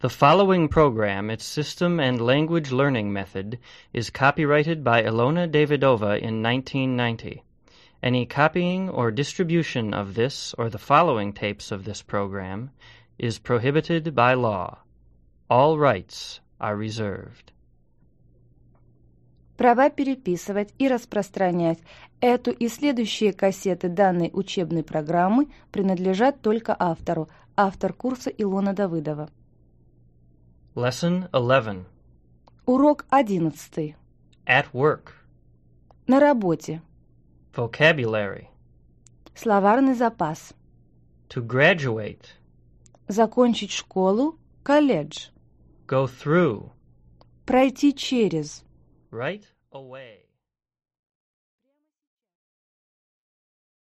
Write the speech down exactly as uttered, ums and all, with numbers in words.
The following program, its system and language learning method, is copyrighted by Ilona Davidova in nineteen ninety. Any copying or distribution of this or the following tapes of this program is prohibited by law. All rights are reserved. Права переписывать и распространять эту и следующие кассеты данной учебной программы принадлежат только автору. Автор курса Илона Давыдова. Lesson eleven. Урок одиннадцатый. At work. На работе. Vocabulary. Словарный запас. To graduate. Закончить школу, колледж. Go through. Пройти через. Right away.